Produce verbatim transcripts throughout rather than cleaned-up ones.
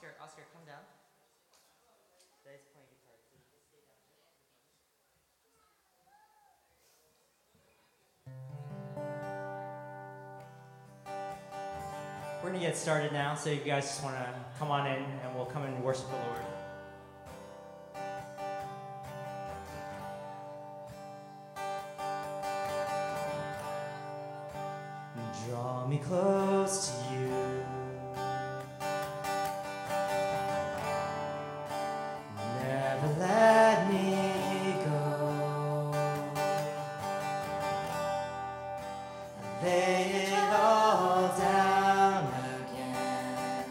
Oscar, Oscar, come down. Daddy's playing guitar too. We're going to get started now, so you guys just want to come on in and we'll come and worship the Lord. Draw me close to you. Never let me go. Lay it all down again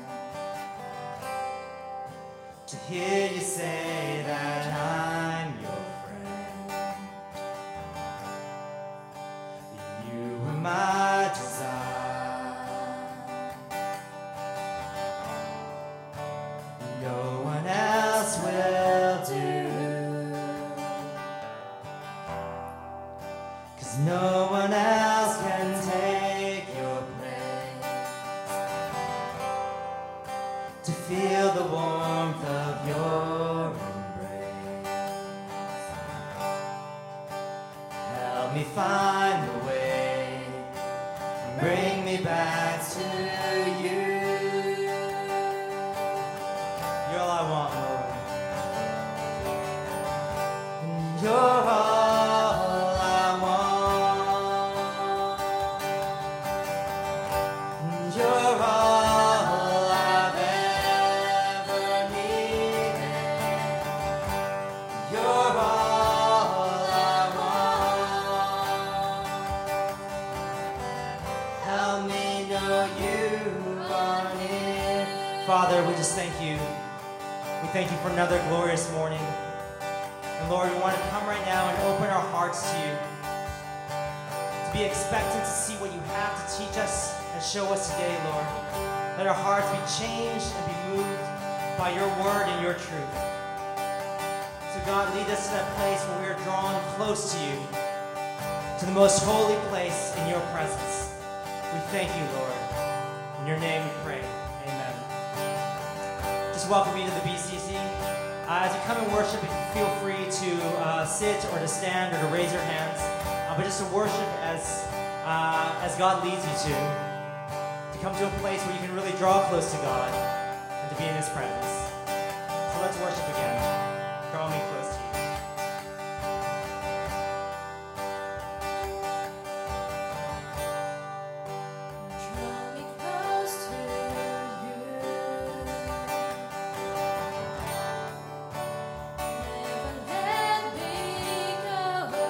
to hear you say that I'm your friend. You were my desire. No one else will do. 'Cause no one else can take your place. To feel the warmth of your embrace. Help me find the way. Bring me back to you. You're all I want, Lord. You're all I want. You're all I've ever needed. You're all I want. Help me know you are near. Father, we just thank you. We thank you for another glorious morning. And Lord, we want to come right now and open our hearts to you. To be expectant to see what you have to teach us and show us today, Lord. Let our hearts be changed and be moved by your word and your truth. So God, lead us to that place where we are drawn close to you, to the most holy place in your presence. We thank you, Lord. In your name we pray. Amen. Just welcome you to the B C C. Uh, as you come and worship, feel free to uh, sit or to stand or to raise your hands. Uh, but just to worship as uh, as God leads you to. To come to a place where you can really draw close to God and to be in His presence. So let's worship again. Draw me close to you. Draw me close to you. Never let me go.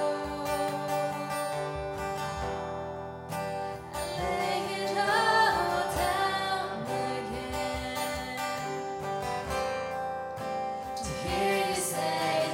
I lay it all down again to hear you say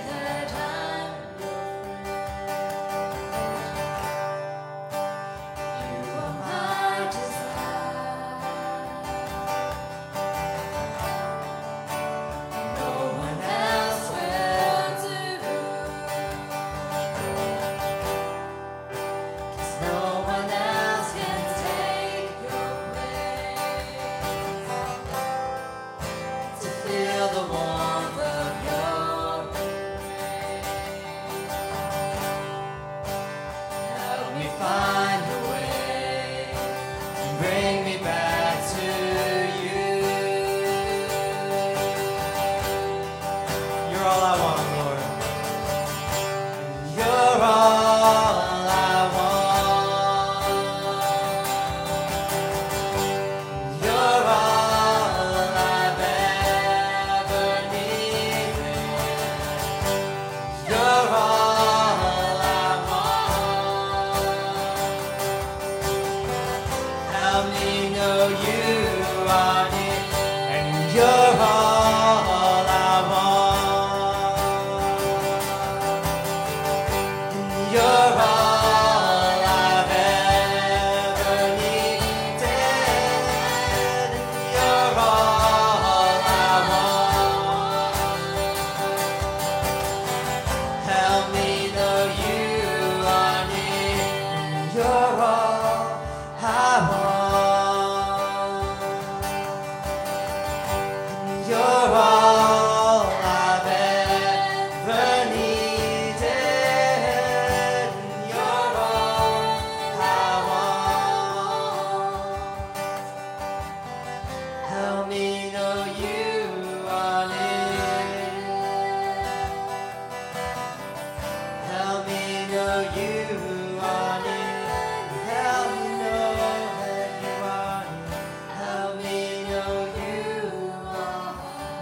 you are near. Help me know that you are near. Help me know you are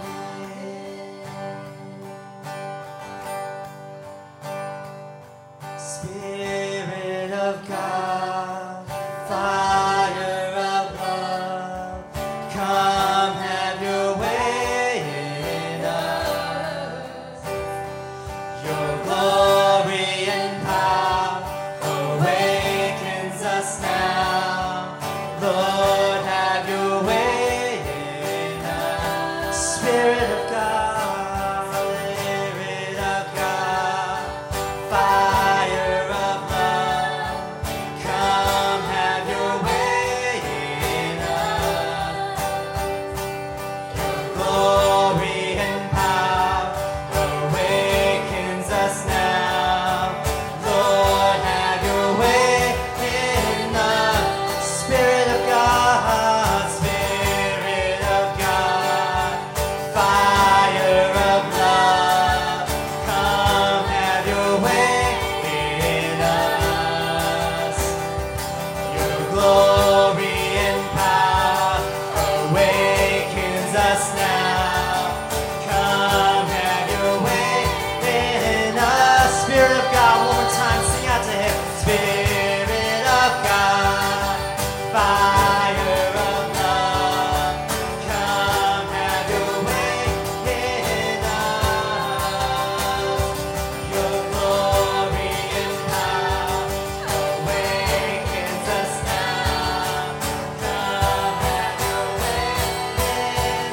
near. Spirit of God, fire of love, come have your way in us. Your glory and power awakens us now. Lord, have your way in us. Spirit of God, Spirit of God, fire of love, come have your way in us. Your glory and power awakens us now. Lord, have your way in us. Spirit of God, Spirit of God, fire of love, come have your way in us. Your glory and power awakens us now. Come have your way in us. Spirit of God, one more time, sing out to him. Spirit of God, fire of love, come have your way in us. Your glory and power awakens us now. Come have your way in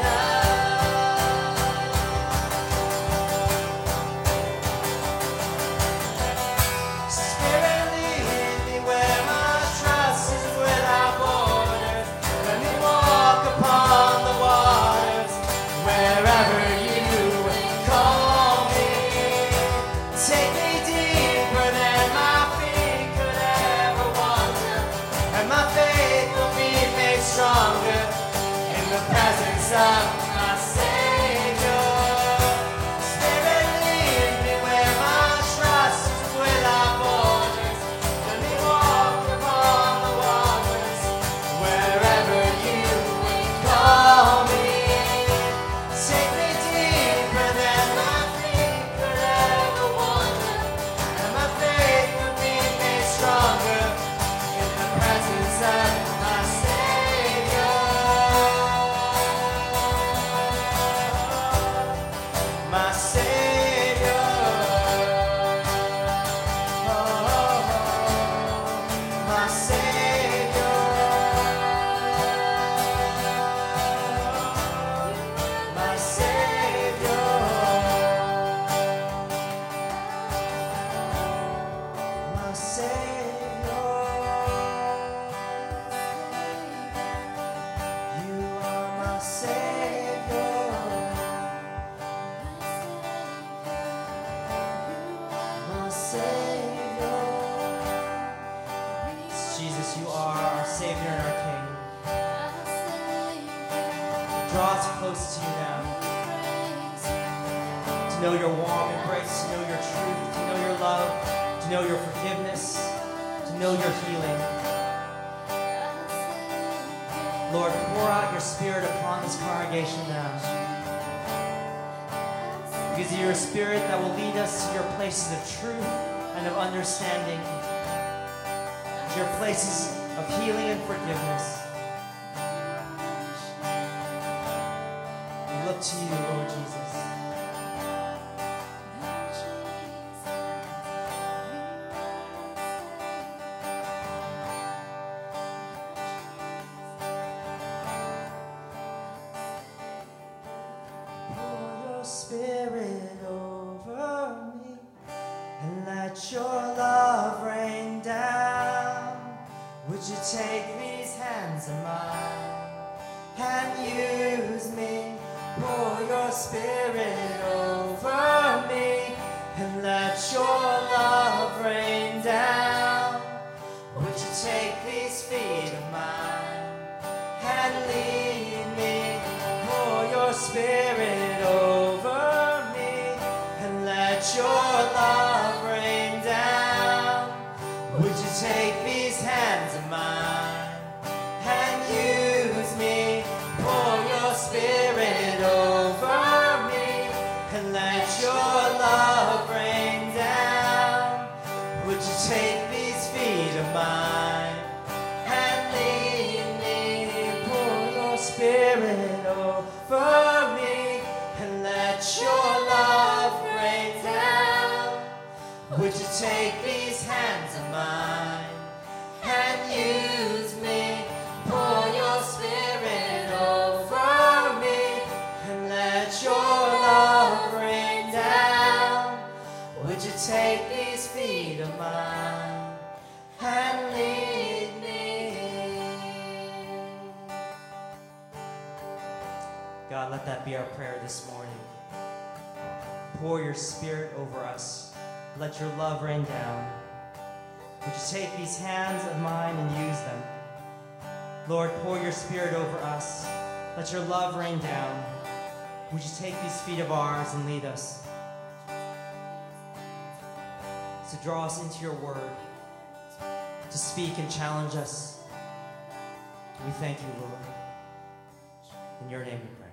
us. Spirit, lead me where my trust is without borders. Let me walk upon the waters wherever you call me. Take me deeper than my feet could ever wander, and my faith will be made stronger in the presence of my Savior. Spirit, lead me where my trust is without borders. Let me walk upon the waters wherever you would call me. Take me deeper than my feet could ever wander, and my faith will be made stronger in the presence of my Savior. My Savior. Oh, my Savior. My Savior. My Savior. You are my Savior. My Savior. Jesus, you are our Savior and our King. Draw us close to you now. To know your warm embrace, to know your truth, to know your love, to know your forgiveness, to know your healing. Lord, pour out your Spirit upon this congregation now. Because you're a Spirit that will lead us to your places of truth and of understanding, to your places of healing and forgiveness. We look to you, Lord Jesus. Pour your Spirit over me, and let your love rain down. Would you take these hands of mine and use me? Pour your Spirit over me, and let your love rain down. Would you take these feet of mine and lead me? Pour your Spirit over me, and let your love rain down. take these hands of mine and use me? Pour your spirit over me and let your love rain down. Would you take these feet of mine and lead me? Pour your spirit over me and let your love rain down. Would you take these hands of mine and use me? Pour your spirit over me and let your love rain down. Would you take these feet of mine and lead me? God, let that be our prayer this morning. Pour your spirit over us. Let your love rain down. Would you take these hands of mine and use them? Lord, pour your spirit over us. Let your love rain down. Would you take these feet of ours and lead us? To draw us into your word, to speak and challenge us. We thank you, Lord. In your name we pray.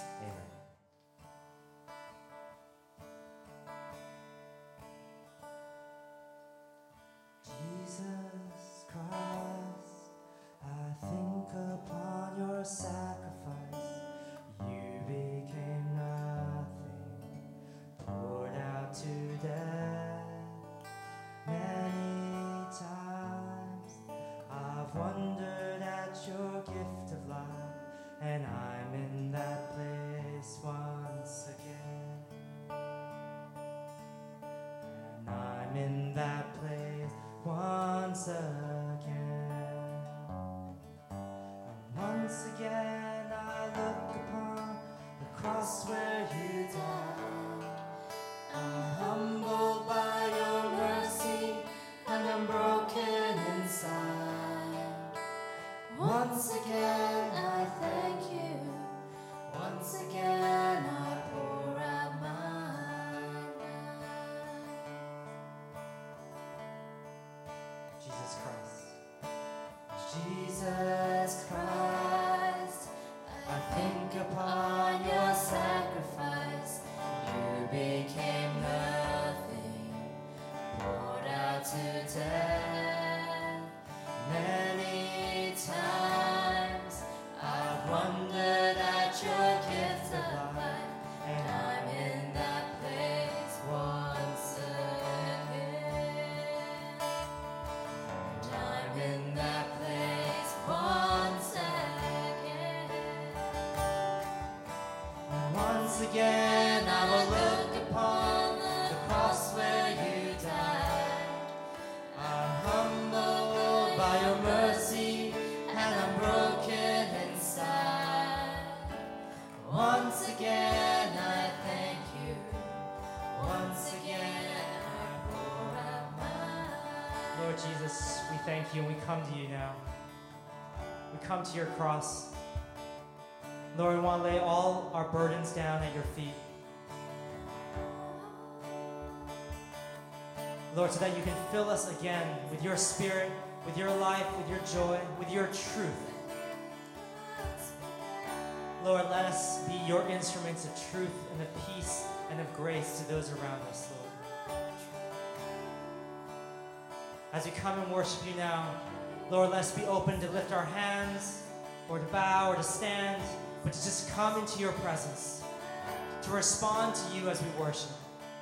Jesus Christ, I think upon your sacrifice. You became nothing, poured out to death. Many times I've wondered at your gift of life, and I'm in that place once again. And I'm in that place once again. And once again I look upon the cross where you died. I'm humbled by your mercy and I'm broken inside. Once again I thank you. Once again I pour out my life. Jesus Christ. Jesus Christ, I think upon your sacrifice. You became nothing, poured out to death. Many times I've wondered at your gift of life, and I'm in that place once again. And I'm in that place once again. And once again I will look upon the cross where you died. I'm humbled by your mercy and I'm broken inside. Once again I thank you. Once again I pour out my. Lord Jesus, we thank you and we come to you now. We come to your cross. Lord, we want to lay all our burdens down at your feet. Lord, so that you can fill us again with your spirit, with your life, with your joy, with your truth. Lord, let us be your instruments of truth and of peace and of grace to those around us, Lord. As we come and worship you now, Lord, let us be open to lift our hands or to bow or to stand, but to just come into your presence, to respond to you as we worship.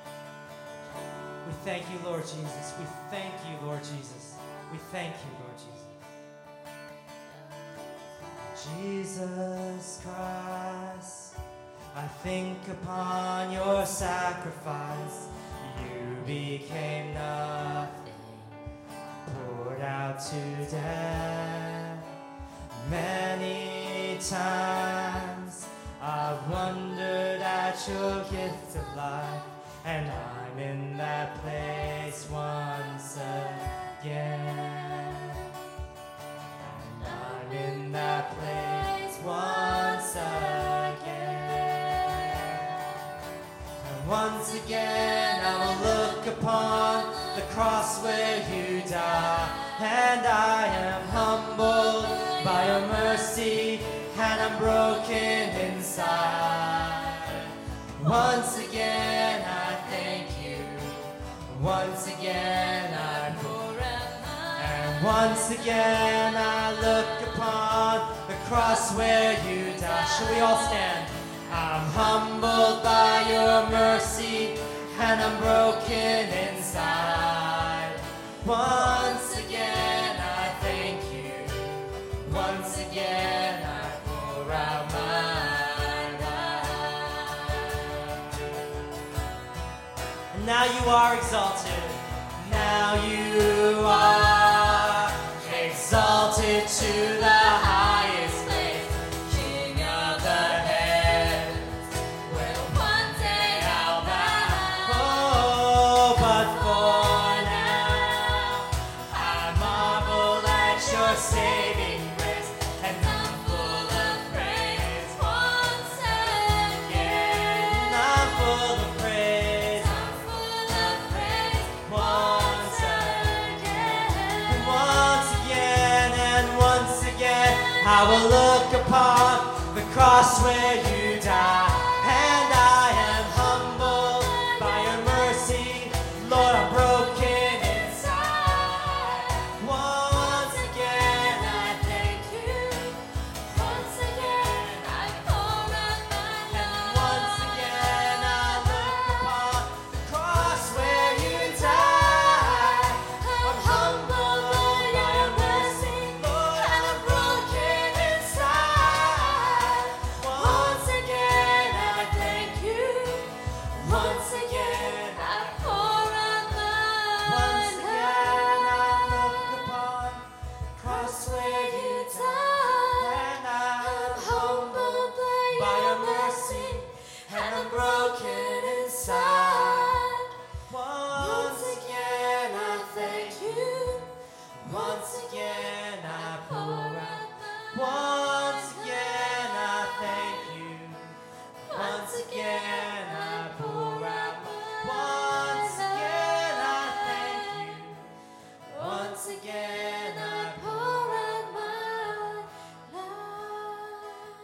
We thank you, Lord Jesus. We thank you, Lord Jesus. We thank you, Lord Jesus. Jesus Christ, I think upon your sacrifice. You became nothing, poured out to death. Many times I've wondered at your gift of life, and I'm in that place once again. And I'm in that place once again. And once again I will look upon the cross where you died. and I am humbled by your mercy, and I'm broken inside. Once again I thank you, once again I pour out my, and once again I look upon the cross where you died. Should we all stand? I'm humbled by your mercy, and I'm broken inside. Once again I thank you, once again I pour out my life. And now you are exalted, now you are exalted to the highest place, King of the heavens, will one day I'll bow. Oh, but for now I marvel at your saving grace, and I'm full of praise. Once again I'm full of praise, I'm full of praise. Once again, and once again, and once again I will look upon the cross where you died, and I am humbled by your mercy. Lord, I'm broken inside. Once again I thank you, once again I pour out my love, once again I look upon the cross where you died. I'm humbled by your mercy, Lord, and I'm broken inside. Once again I thank you, once again I pour out my once again I look upon the cross where you died, and I'm humbled by your mercy, and I'm broken inside. Once again I thank you, once again I pour out my, once again I thank you, once again I pour out my, once again I thank you, once again I pour out my life.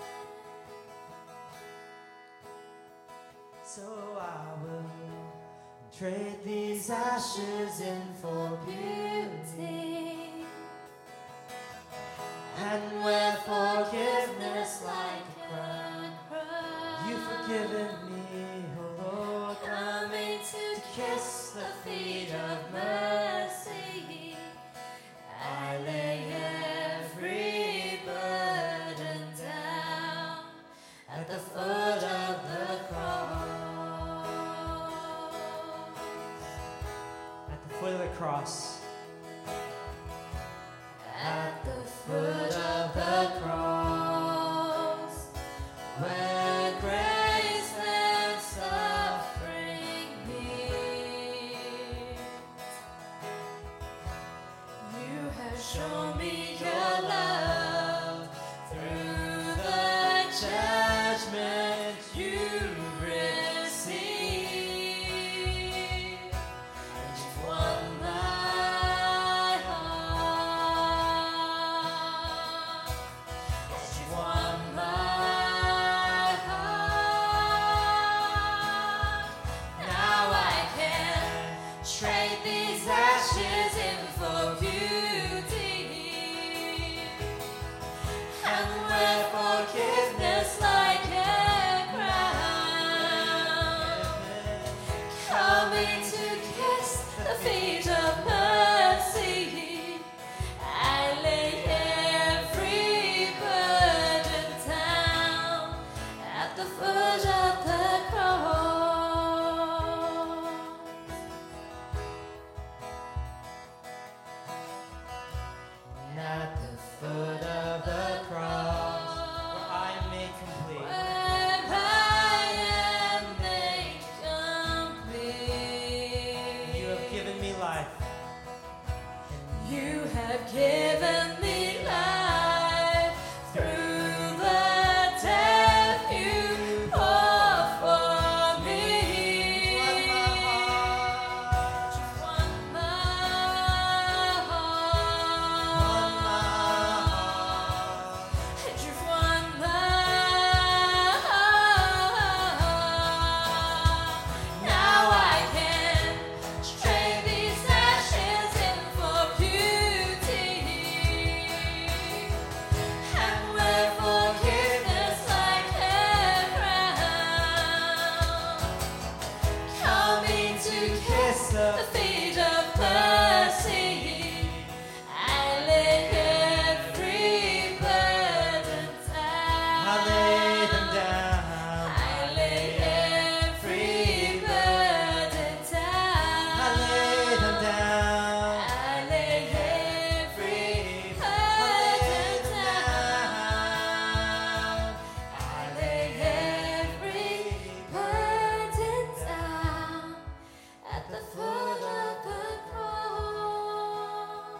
So I will trade these ashes in for beauty, and wear forgiveness like a crown. You've forgiven me, oh Lord, coming to kiss the feet of mercy. I lay every burden down at the foot of the cross. At the foot of the cross. At the foot of the cross, where grace and suffering meet. You have shown me your love through the judgment you received. You've won my heart. Yes, you've won my heart. Now I can trade these ashes in for beauty, and wear forgiveness like a crown. Coming to kiss the feet of mercy, I lay every burden down at the foot of the cross. At the foot of the cross, where I am made complete. Where I am made complete. You have given me life. You have given me life through the death you poured for me. You've won my heart. seat of mercy. I lay every burden down. I lay them down. I lay every burden down. I lay them down. I lay every burden down. I lay every burden down at the foot of the cross.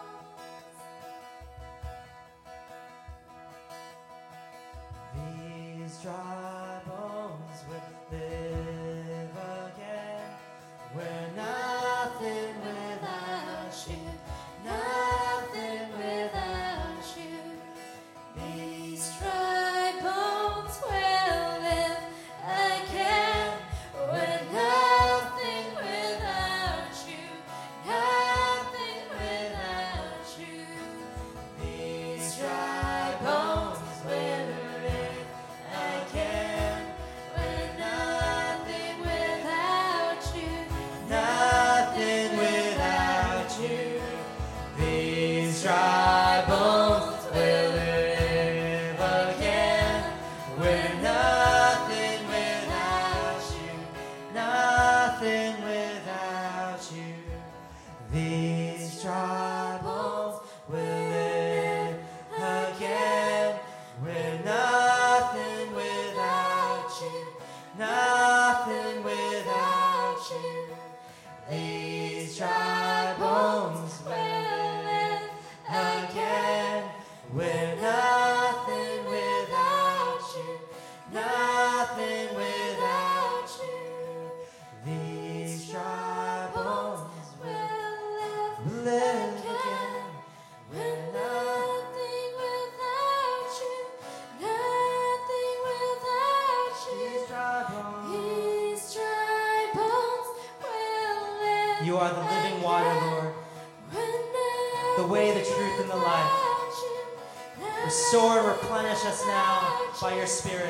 These dry bones will live again. We're nothing without you. Nothing without you. These dry bones will live again. We're nothing without you. Nothing without you. These dry bones will live again. We're nothing without you. Nothing without you. These dry bones will live again. We're nothing without you. Nothing without you. These dry bones will live again. We're nothing without you. Nothing without you. These dry bones will live again. We're nothing without you. Nothing without you. These dry bones will live again. We're nothing without you. Nothing without you. These dry bones. These dry bones will live. You are the living water, Lord. The way, the truth, and the life. Restore and replenish us now by your Spirit.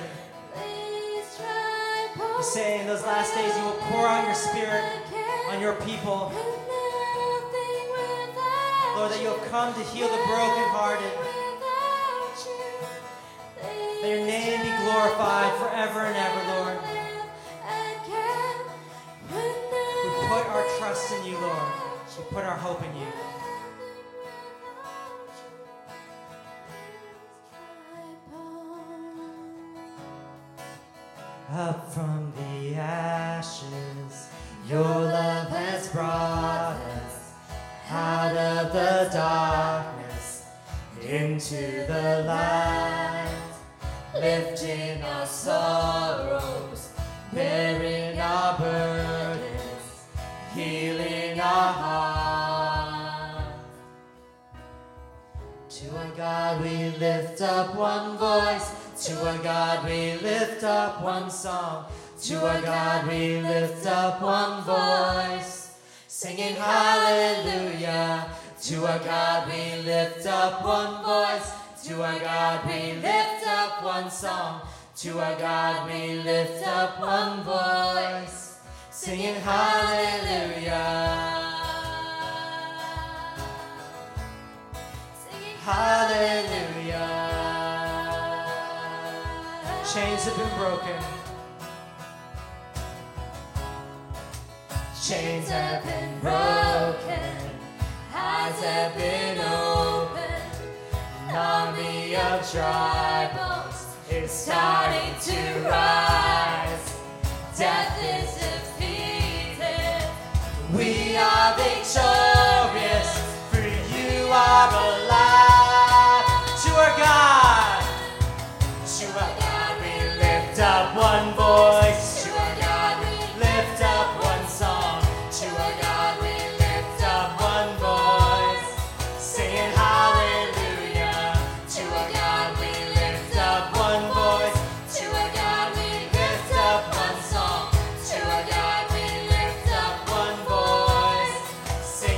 You say in those last days you will pour out your Spirit on your people. Lord, that you'll come to heal the brokenhearted. That your name be glorified forever and ever, Lord. We put our trust in you, Lord. We put our hope in you. Up from the ashes, your love has brought us out of the darkness into the light, lifting our sorrows, bearing our burdens, healing our hearts. To our God we lift up one voice. To our God we lift up one song. To our God we lift up one voice, singing hallelujah. To our God we lift up one voice. To our God we lift up one song. To our God we lift up one voice, singing hallelujah. Hallelujah. Chains have been broken. Chains have been broken. Eyes have been opened. An army of dry bones is starting to rise. Death is defeated. We are victorious. For you are alive. To our God. To our God we lift up one voice. To our God we lift up one song. To our God we lift up one voice, singing hallelujah. To our God we lift up one voice. To our God we lift up one song. To our God we lift up one voice,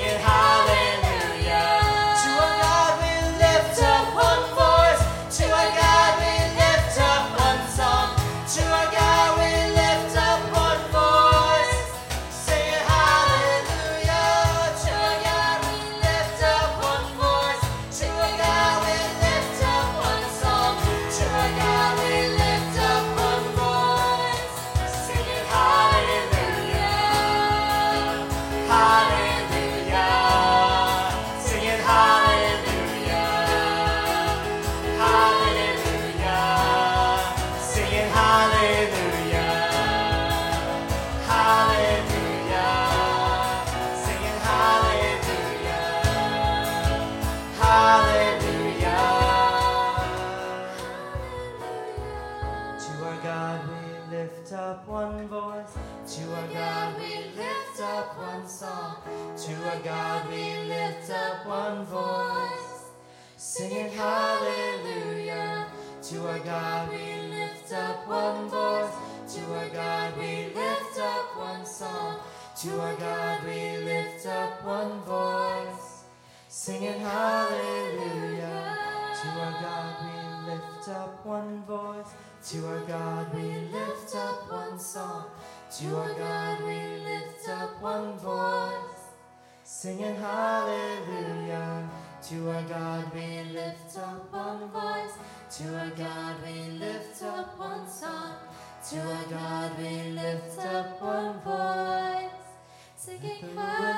To our God we lift up one voice, singing hallelujah. To our God we lift up one voice. To our God we lift up one song. To our God we lift up one voice, singing hallelujah. To our God we lift up one voice. To our God we lift up one song. To our God we lift up one voice, singing hallelujah. To our God we lift up one voice. To our God we lift up one song. To our God we lift up one voice, singing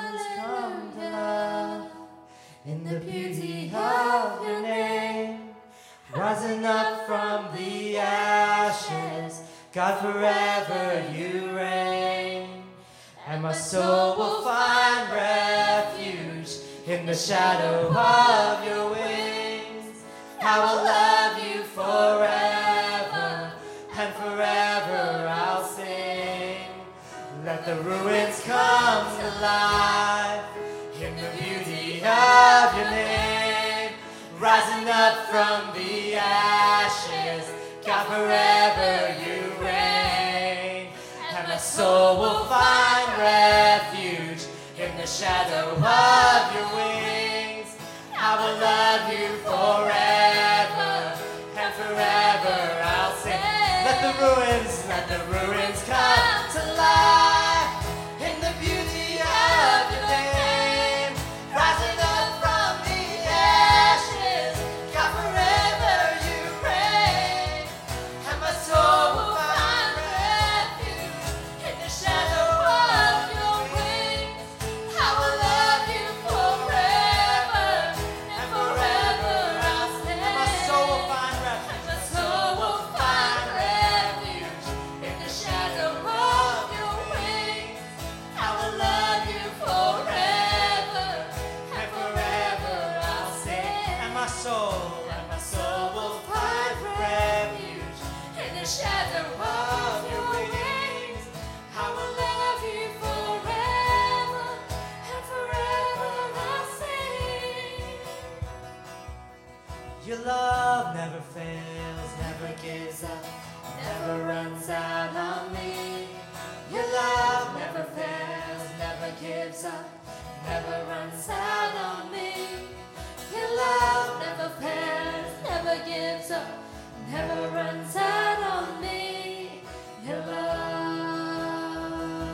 hallelujah. In the beauty of your name, rising up from the ashes, God, forever you reign. And my soul will find refuge in the shadow of your wings. I will love you forever, and forever I'll sing. Let the ruins come to life in the beauty of your name, rising up from the ashes, God, forever you reign. And my soul will find refuge in the shadow of your wings. I will love you forever, and forever I'll sing. Let the ruins, let the ruins come to life in the beauty of your name, rising up from the ashes, God, forever you reign. And my soul will find refuge in the shadow of your wings. I will love you forever, and forever I'll stay. And my soul will find refuge. And my soul will find refuge in the shadow of your wings. I will love you forever, and forever I'll stay. And my soul, and my soul will find refuge in the shadow of your wings. I will love you forever, and forever I'll sing. Your love never fails, never gives up, never runs out on me. Your love never fails, never gives up, never runs out on me. Your love never fails, never gives up, never runs out on me. Your love.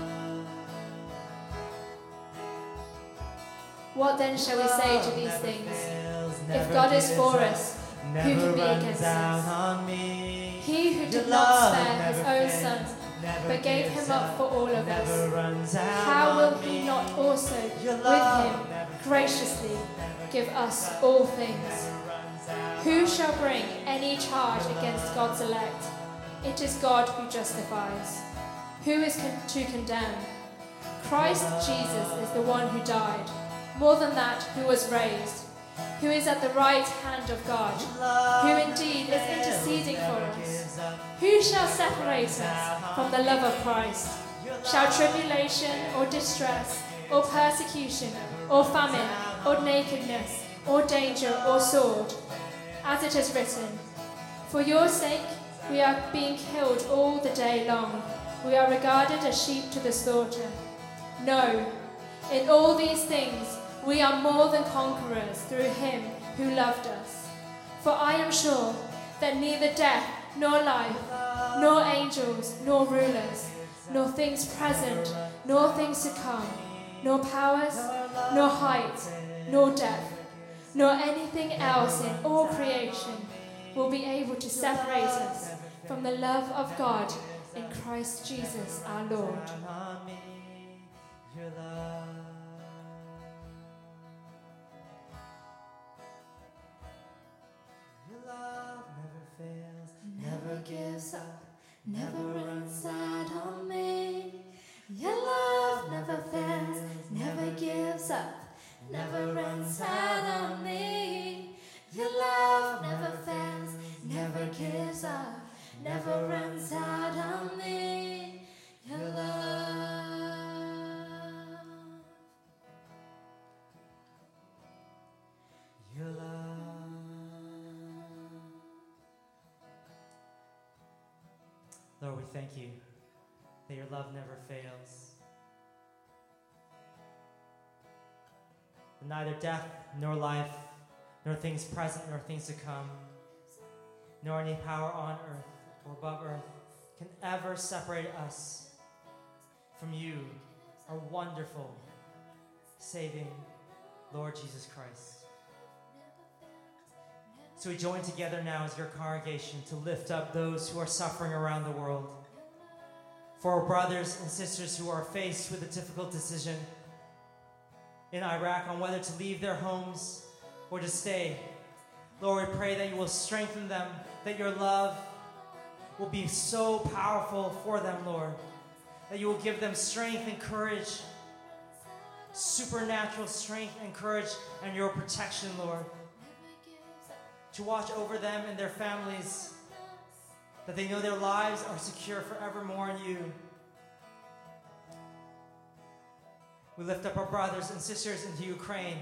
What then shall we say to these things? If God is for us, who can be against us? He who did not spare his own son, but gave him up for all of us, how will he not also with him graciously give us all things? Who shall bring any charge against God's elect? It is God who justifies. Who is con- to condemn? Christ Jesus is the one who died, more than that, who was raised, who is at the right hand of God, who indeed is interceding for us. Who shall separate us from the love of Christ? Shall tribulation or distress or persecution or famine or nakedness or danger or sword? As it is written, for your sake we are being killed all the day long. We are regarded as sheep to the slaughter. No, in all these things we are more than conquerors through him who loved us. For I am sure that neither death nor life, nor angels, nor rulers, nor things present, nor things to come, nor powers, nor height, nor depth, nor anything else in all creation will be able to separate us from the love of God in Christ Jesus our Lord. Never gives up, never runs out on me. Your love never fails, never gives up, never runs out on me. Your love never fails, never gives up, never runs out on me. Your love. thank you that your love never fails. Neither death, nor life, nor things present, nor things to come, nor any power on earth or above earth can ever separate us from you, our wonderful, saving Lord Jesus Christ. So we join together now as your congregation to lift up those who are suffering around the world. For our brothers and sisters who are faced with a difficult decision in Iraq on whether to leave their homes or to stay. Lord, we pray that you will strengthen them, that your love will be so powerful for them, Lord, that you will give them strength and courage, supernatural strength and courage, and your protection, Lord, to watch over them and their families, that they know their lives are secure forevermore in you. We lift up our brothers and sisters into Ukraine,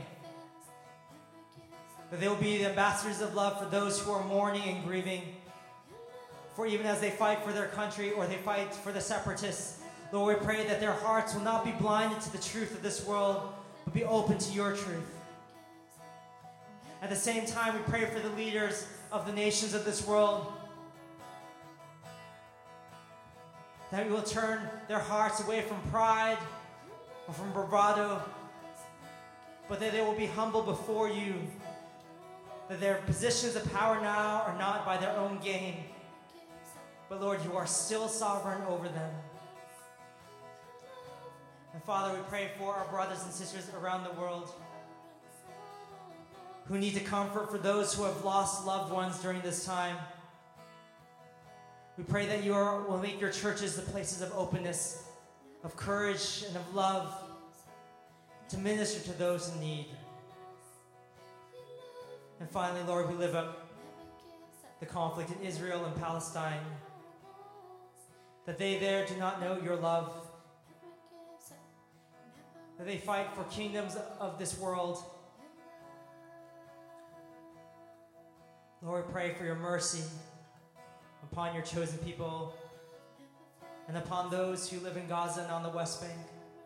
that they will be the ambassadors of love for those who are mourning and grieving, for even as they fight for their country or they fight for the separatists, Lord, we pray that their hearts will not be blinded to the truth of this world, but be open to your truth. At the same time, we pray for the leaders of the nations of this world, that we will turn their hearts away from pride or from bravado, but that they will be humble before you, that their positions of power now are not by their own gain, but Lord, you are still sovereign over them. And Father, we pray for our brothers and sisters around the world who need to comfort for those who have lost loved ones during this time. We pray that you are, will make your churches the places of openness, of courage, and of love to minister to those in need. And finally, Lord, we lift up the conflict in Israel and Palestine, that they there do not know your love, that they fight for kingdoms of this world. Lord, we pray for your mercy upon your chosen people and upon those who live in Gaza and on the West Bank.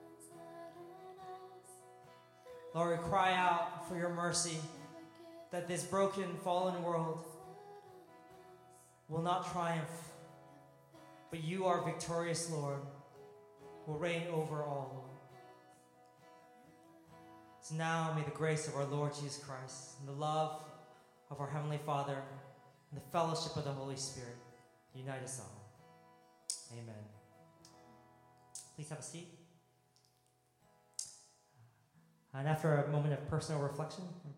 Lord, we cry out for your mercy, that this broken, fallen world will not triumph, but you are victorious, Lord, will reign over all. So now may the grace of our Lord Jesus Christ and the love of our Heavenly Father and the fellowship of the Holy Spirit unite us all. Amen. Please have a seat. And after a moment of personal reflection,